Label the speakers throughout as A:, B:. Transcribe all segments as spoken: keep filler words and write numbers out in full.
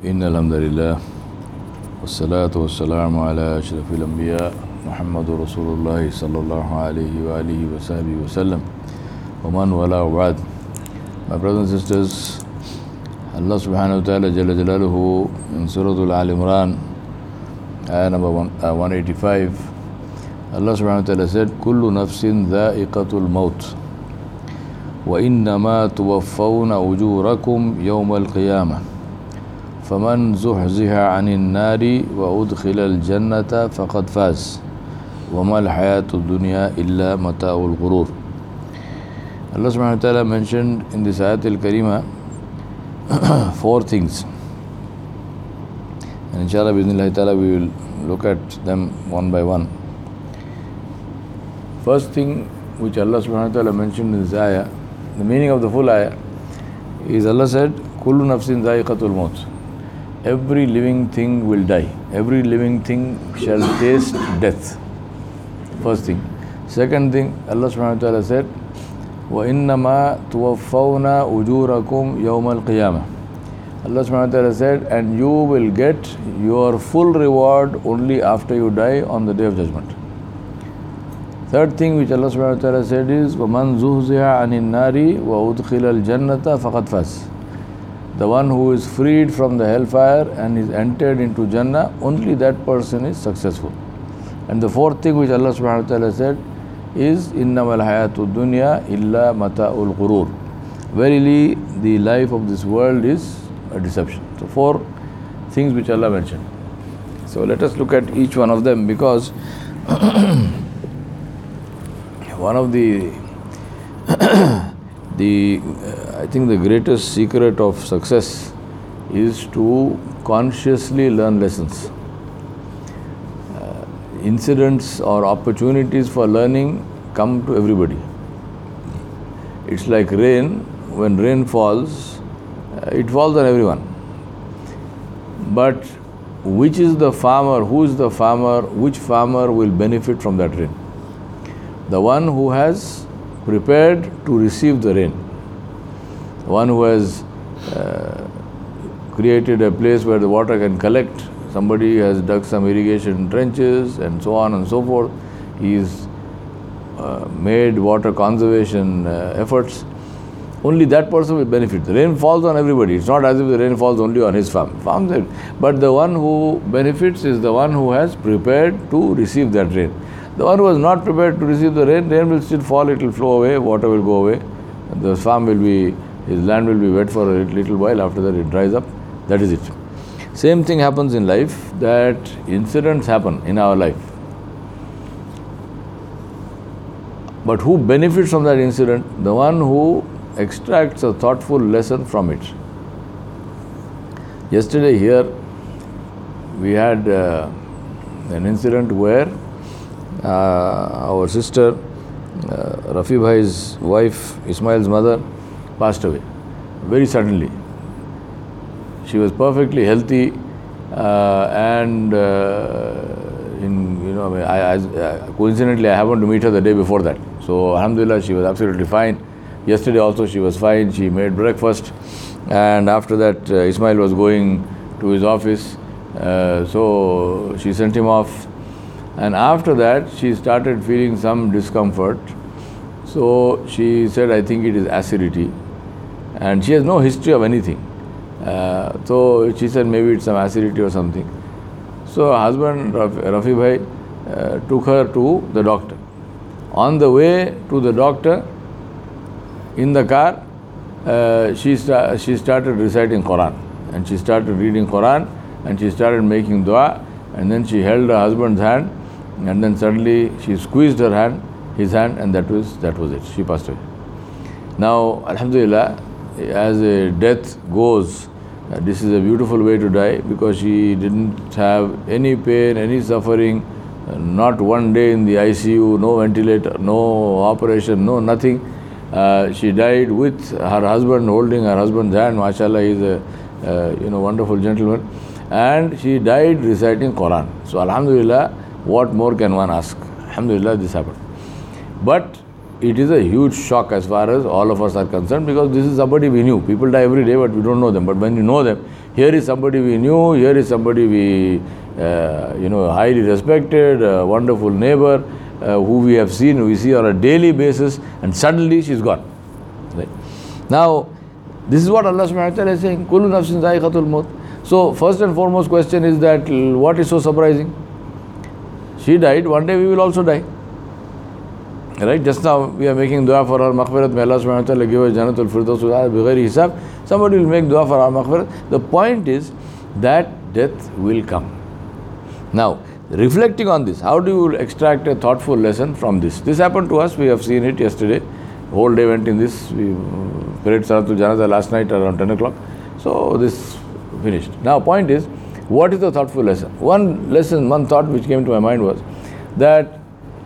A: إن الحمد لله والصلاة والسلام على أشرف الأنبياء محمد رسول الله صلى الله عليه وآله وصحبه وسلم ومن والاه وبعد. My brothers and sisters, Allah subhanahu wa ta'ala Jalla Jalaluhu in Surah Al-Imran, ayah number one, uh, one eighty-five, Allah subhanahu wa ta'ala said, كُلُّ نَفْسٍ ذَائِقَةُ الْمَوْتِ وَإِنَّمَا تُوَفَّوْنَ أُجُورَكُمْ يَوْمَ الْقِيَامَةِ فَمَنْ زُحْزِحَ عَنِ النَّارِ وَأُدْخِلَ الْجَنَّةَ فَقَدْ فَازَ وَمَا الْحَيَاةُ الدُّنْيَا إِلَّا مَتَاعُ الْغُرُورِ. Allah subhanahu wa ta'ala mentioned in this ayat al-Karima four things. And inshallah, bismillah ta'ala, we will look at them one by one. First thing which Allah subhanahu wa ta'ala mentioned in this ayah, the meaning of the full ayah, is Allah said, Kullu nafsin dha'iqatul maut. Every living thing will die. Every living thing shall taste death. First thing. Second thing, Allah subhanahu wa ta'ala said, وَإِنَّمَا تُوَفَّوْنَ أُجُورَكُمْ يَوْمَ الْقِيَامَةِ. Allah subhanahu wa ta'ala said, and you will get your full reward only after you die on the day of judgment. Third thing which Allah subhanahu wa ta'ala said is, وَمَنْ زُهْزِهَ عَنِ النَّارِ وَأُدْخِلَ الْجَنَّةَ فَقَدْ فَازَ. The one who is freed from the hellfire and is entered into Jannah, only that person is successful. And the fourth thing which Allah subhanahu wa ta'ala said is, إِنَّمَا الْحَيَاةُ الدُّنْيَا إِلَّا مَتَاعُ الْغُرُورِ. Verily, the life of this world is a deception. So four things which Allah mentioned. So let us look at each one of them, because one of the the uh, I think the greatest secret of success is to consciously learn lessons. Uh, incidents or opportunities for learning come to everybody. It's like rain. When rain falls, uh, it falls on everyone. But which is the farmer, who is the farmer, which farmer will benefit from that rain? The one who has prepared to receive the rain. The one who has uh, created a place where the water can collect. Somebody has dug some irrigation trenches and so on and so forth. He's uh, made water conservation uh, efforts. Only that person will benefit. The rain falls on everybody. It's not as if the rain falls only on his farm. farm but the one who benefits is the one who has prepared to receive that rain. The one who was not prepared to receive the rain, rain will still fall, it will flow away, water will go away. The farm will be, his land will be wet for a little while, after that it dries up. That is it. Same thing happens in life, that incidents happen in our life. But who benefits from that incident? The one who extracts a thoughtful lesson from it. Yesterday here, we had uh, an incident where Uh, our sister, uh, Rafi Bhai's wife, Ismail's mother, passed away very suddenly. She was perfectly healthy, uh, and uh, in you know, I, I, uh, coincidentally, I happened to meet her the day before that. So, alhamdulillah, she was absolutely fine. Yesterday also she was fine. She made breakfast, and after that, uh, Ismail was going to his office, uh, so she sent him off. And after that, she started feeling some discomfort. So she said, I think it is acidity. And she has no history of anything. Uh, so she said, maybe it's some acidity or something. So her husband, Rafi Bhai, uh, took her to the doctor. On the way to the doctor, in the car, uh, she, sta- she started reciting Quran. And she started reading Quran, and she started making dua. And then she held her husband's hand, and then suddenly she squeezed her hand, his hand, and that was that was it. She passed away. Now, alhamdulillah, as a death goes, uh, this is a beautiful way to die, because she didn't have any pain, any suffering, uh, not one day in the I C U, no ventilator, no operation, no nothing. Uh, she died with her husband holding her husband's hand. MashaAllah, he is a uh, you know wonderful gentleman. And she died reciting Quran. So alhamdulillah, what more can one ask? Alhamdulillah, this happened. But it is a huge shock as far as all of us are concerned, because this is somebody we knew. People die every day, but we don't know them. But when you know them, Here is somebody we knew, here is somebody we, uh, you know, highly respected, a wonderful neighbor, uh, who we have seen, we see on a daily basis, and suddenly she's gone. Right? Now, this is what Allah subhanahu wa ta'ala is saying, Kullu nafsin za'iqatul maut. So, first and foremost question is that, what is so surprising? She died, one day we will also die. Right? Just now we are making dua for our maghfirat. May Allah subhanahu wa ta'ala give us Jannatul Firdaus bighairi hisab. Somebody will make dua for our maghfirat. The point is that death will come. Now, reflecting on this, how do you extract a thoughtful lesson from this? This happened to us, we have seen it yesterday. Whole day went in this. We prayed Salatul Janazah last night around ten o'clock. So this finished. Now, point is, what is the thoughtful lesson? One lesson, one thought which came to my mind was that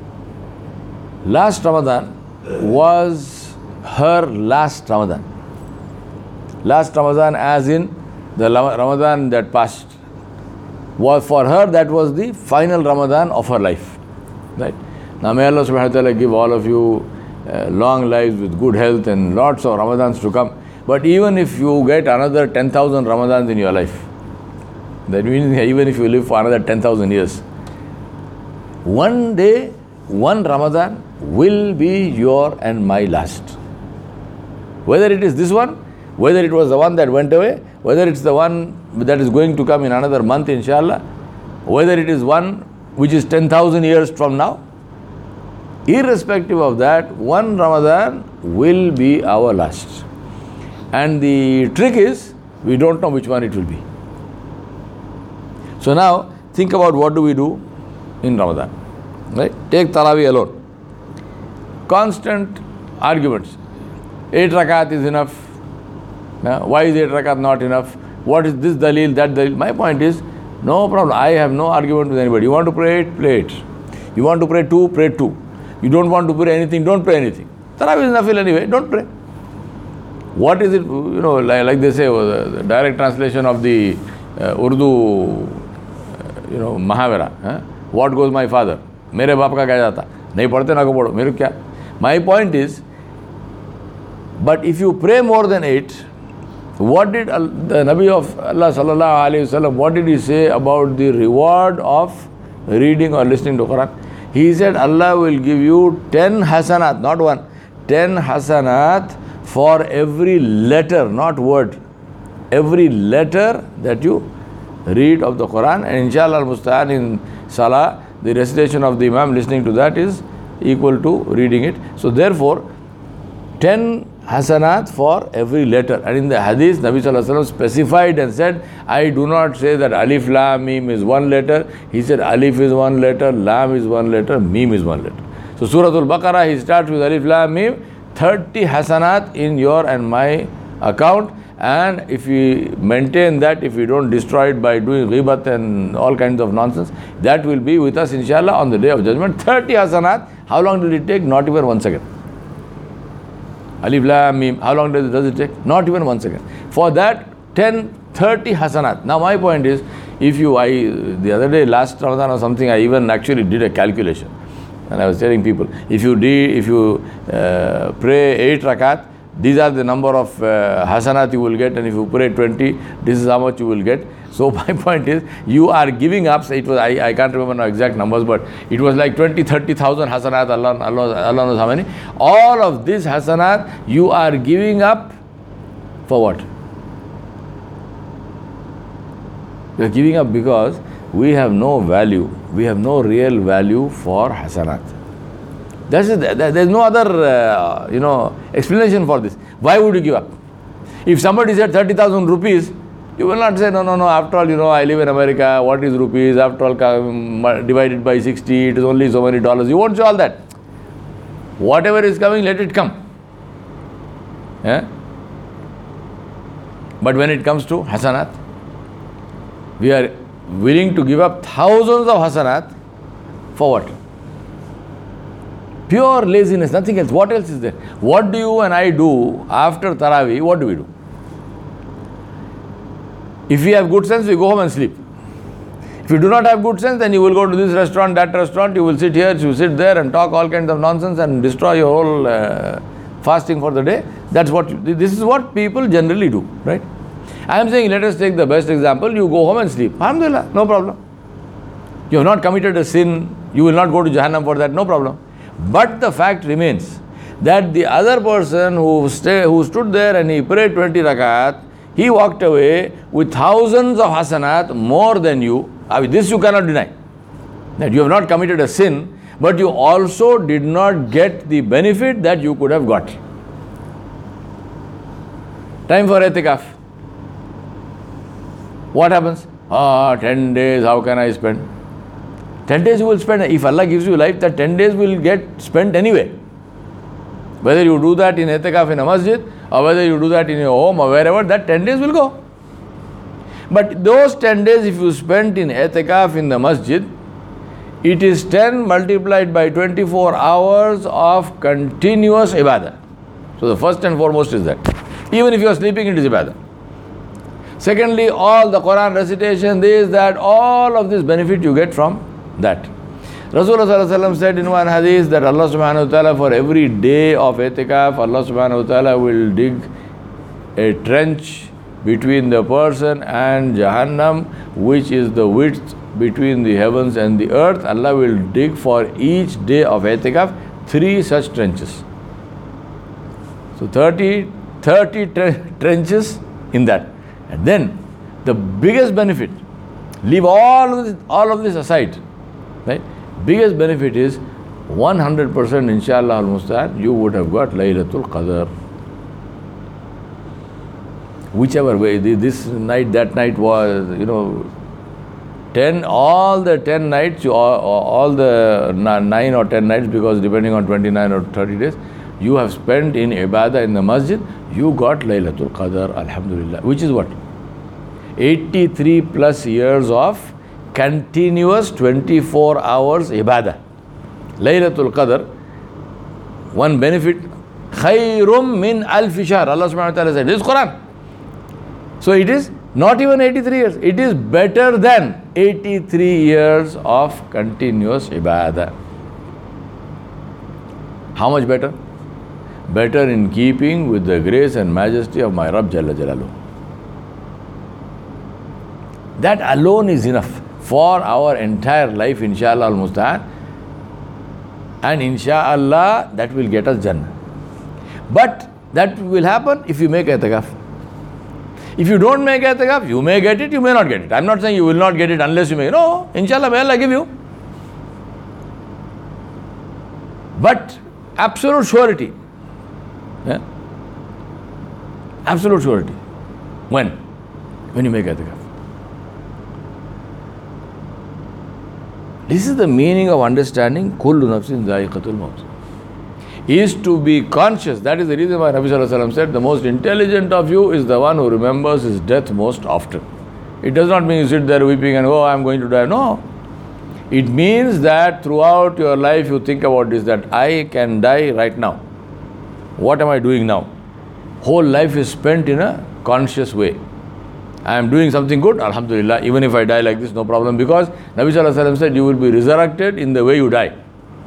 A: last Ramadan was her last Ramadan. Last Ramadan as in the Ramadan that passed. Was for her, that was the final Ramadan of her life. Right? Now may Allah subhanahu wa ta'ala give all of you uh, long lives with good health and lots of Ramadans to come. But even if you get another ten thousand Ramadans in your life, that means even if you live for another ten thousand years, one day, one Ramadan will be your and my last. Whether it is this one, whether it was the one that went away, whether it's the one that is going to come in another month, inshallah, whether it is one which is ten thousand years from now, irrespective of that, one Ramadan will be our last. And the trick is, we don't know which one it will be. So now, think about what do we do in Ramadan. Right? Take Taraweeh alone. Constant arguments. Eight rakat is enough. Yeah? Why is eight rakat not enough? What is this dalil, that dalil? My point is, no problem. I have no argument with anybody. You want to pray it, play it. You want to pray two, pray two. You don't want to pray anything, don't pray anything. Taraweeh is nafil anyway, don't pray. What is it, you know, like, like they say, the direct translation of the uh, Urdu, uh, you know, Mahavira. Huh? What goes my father? मेरे बाप का क्या जाता? नहीं पढ़ते ना को पढ़ो, मेरे क्या? My point is, but if you pray more than eight, what did the Nabi of Allah sallallahu alaihi wasallam, what did he say about the reward of reading or listening to Quran? He said Allah will give you ten hasanat, not one, ten hasanat for every letter, not word, every letter that you read of the Quran. And inshallah al-musta'an in Salah, the recitation of the Imam, listening to that is equal to reading it. So therefore, ten hasanat for every letter. And in the hadith, Nabi sallallahu alaihi wasallam specified and said, I do not say that alif lam mim is one letter. He said alif is one letter, lam is one letter, mim is one letter. So Suratul Baqarah, he starts with alif lam mim, thirty hasanat in your and my account. And if we maintain that, if we don't destroy it by doing ghibat and all kinds of nonsense, that will be with us inshallah on the day of judgment. thirty hasanat, how long did it take? Not even one second. Alif lam mim, how long does it, does it take? Not even one second. For that, ten, thirty hasanat. Now my point is, if you, I, the other day, last Ramadan or something, I even actually did a calculation. And I was telling people, if you did, if you uh, pray eight rakat, these are the number of uh, hasanat you will get, and if you pray twenty, this is how much you will get. So my point is, you are giving up. It was I, I can't remember now exact numbers, but it was like twenty, thirty thousand hasanat. Allah, Allah, Allah knows how many. All of this hasanat you are giving up for what? You are giving up because we have no value. We have no real value for hasanat. That's it. There's no other, uh, you know, explanation for this. Why would you give up? If somebody said thirty thousand rupees, you will not say, no, no, no, after all, you know, I live in America, what is rupees? After all, divided by sixty, it is only so many dollars. You won't say all that. Whatever is coming, let it come. Yeah? But when it comes to hasanat, we are willing to give up thousands of hasanat for what? Pure laziness, nothing else. What else is there? What do you and I do after Taraweeh? What do we do? If we have good sense, we go home and sleep. If you do not have good sense, then you will go to this restaurant, that restaurant, you will sit here, you sit there and talk all kinds of nonsense and destroy your whole uh, fasting for the day. That's what, you, this is what people generally do, right? I am saying, let us take the best example. You go home and sleep. Alhamdulillah, no problem. You have not committed a sin. You will not go to Jahannam for that, no problem. But the fact remains that the other person who, stay, who stood there and he prayed twenty rakat, he walked away with thousands of hasanat more than you. I mean, this you cannot deny. That you have not committed a sin, but you also did not get the benefit that you could have got. Time for itikaf. What happens? Ah, ten days, how can I spend? ten days you will spend. If Allah gives you life, that ten days will get spent anyway. Whether you do that in itikaf in a masjid, or whether you do that in your home or wherever, that ten days will go. But those ten days, if you spent in itikaf in the masjid, it is ten multiplied by twenty-four hours of continuous ibadah. So the first and foremost is that. Even if you are sleeping, it is ibadah. Secondly, all the Quran recitation, this, that, all of this benefit you get from that. Rasulullah said in one hadith that Allah subhanahu wa ta'ala, for every day of itikaf, Allah subhanahu wa ta'ala will dig a trench between the person and Jahannam, which is the width between the heavens and the earth. Allah will dig for each day of itikaf three such trenches. So thirty, thirty tre- trenches in that. And then the biggest benefit, leave all of this, all of this aside, right? Biggest benefit is one hundred percent inshallah al-musta'an, you would have got Laylatul Qadr. Whichever way, this night, that night was, you know, ten, all the ten nights, all, all the nine or ten nights, because depending on twenty-nine or thirty days, you have spent in ibadah in the masjid, you got Laylatul Qadr, alhamdulillah, which is what? eighty-three plus years of continuous twenty-four hours ibadah. Laylatul Qadr, one benefit, khayrum min alfi shahr. Allah subhanahu wa ta'ala said, this is Quran. So it is not even eighty-three years, it is better than eighty-three years of continuous ibadah. How much better? Better in keeping with the grace and majesty of my Rabb Jalla Jalaluhu. That alone is enough for our entire life, inshallah al-musta'an. And inshallah, that will get us Jannah. But that will happen if you make itikaf. If you don't make itikaf, you may get it, you may not get it. I'm not saying you will not get it unless you make it. No, inshallah, may Allah give you. But absolute surety. Yeah? Absolute surety. When? When you make itikaf. This is the meaning of understanding kullu nafsin dha'iqatul maut. Is to be conscious. That is the reason why Nabi Sallallahu Alaihi Wasallam said, the most intelligent of you is the one who remembers his death most often. It does not mean you sit there weeping and, oh, I am going to die. No. It means that throughout your life you think about this, that I can die right now. What am I doing now? Whole life is spent in a conscious way. I am doing something good, alhamdulillah, even if I die like this, no problem, because Nabi Sallallahu Alaihi Wasallam said, you will be resurrected in the way you die.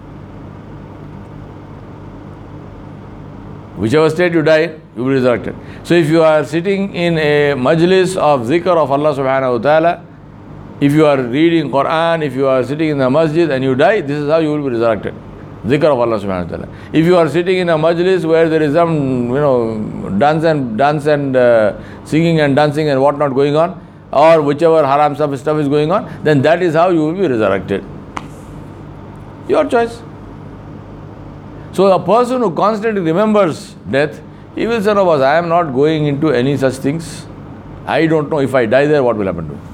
A: Whichever state you die, you will be resurrected. So if you are sitting in a majlis of zikr of Allah subhanahu wa ta'ala, if you are reading Quran, if you are sitting in a masjid and you die, this is how you will be resurrected. Zikr of Allah subhanahu wa ta'ala. If you are sitting in a majlis where there is some, you know, dance and dance and uh, singing and dancing and whatnot going on, or whichever haram stuff, stuff is going on, then that is how you will be resurrected. Your choice. So a person who constantly remembers death, he will say, no boss, I am not going into any such things. I don't know if I die there, what will happen to me.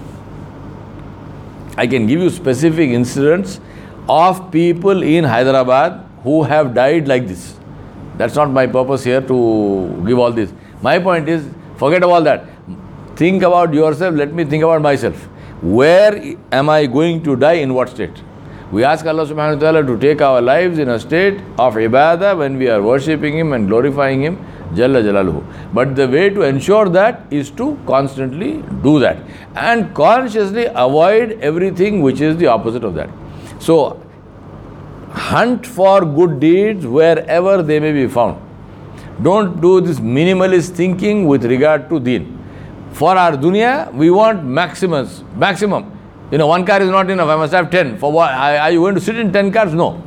A: I can give you specific incidents of people in Hyderabad who have died like this. That's not my purpose here to give all this. My point is, forget all that. Think about yourself, let me think about myself. Where am I going to die, in what state? We ask Allah subhanahu wa ta'ala to take our lives in a state of ibadah when we are worshipping Him and glorifying Him, Jalla Jalaluhu. But the way to ensure that is to constantly do that and consciously avoid everything which is the opposite of that. So, hunt for good deeds wherever they may be found. Don't do this minimalist thinking with regard to deen. For our dunya, we want maximums, maximum. You know, one car is not enough, I must have ten. For what? Are you going to sit in ten cars? No.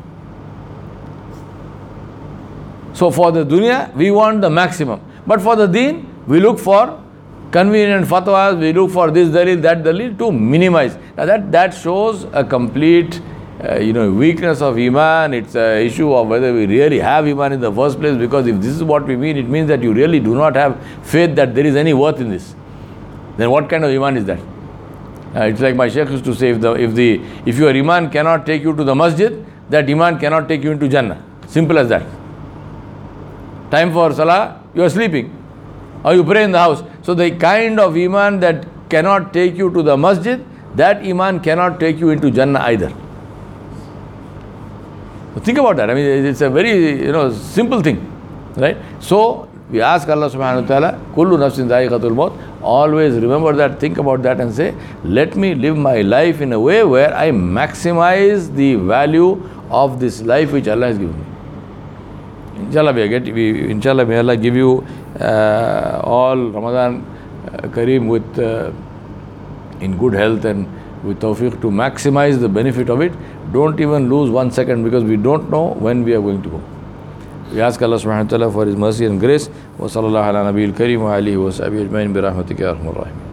A: So for the dunya, we want the maximum. But for the deen, we look for convenient fatwas, we look for this dalil, that dalil to minimize. Now that, that shows a complete uh, you know, weakness of iman. It's an issue of whether we really have iman in the first place, because if this is what we mean, it means that you really do not have faith that there is any worth in this. Then what kind of iman is that? Uh, it's like my sheikh used to say, if the if the if your iman cannot take you to the masjid, that iman cannot take you into Jannah. Simple as that. Time for salah, you are sleeping, or you pray in the house. So the kind of iman that cannot take you to the masjid, that iman cannot take you into Jannah either. So think about that. I mean, it's a very, you know, simple thing, right? So we ask Allah subhanahu wa ta'ala, kullu nafsin dha'iqatul maut. Always remember that, think about that and say, let me live my life in a way where I maximize the value of this life which Allah has given me. Inshallah, we get, we, inshallah, may Allah give you uh, all Ramadan uh, Kareem with uh, in good health and with tawfiq to maximize the benefit of it. Don't even lose one second, because we don't know when we are going to go. We ask Allah subhanahu wa ta'ala for His mercy and grace. Wa sallallahu ala nabiyil kareem wa alihi wa sahbihi ajma'in bi rahmatika ya arhamar rahimin.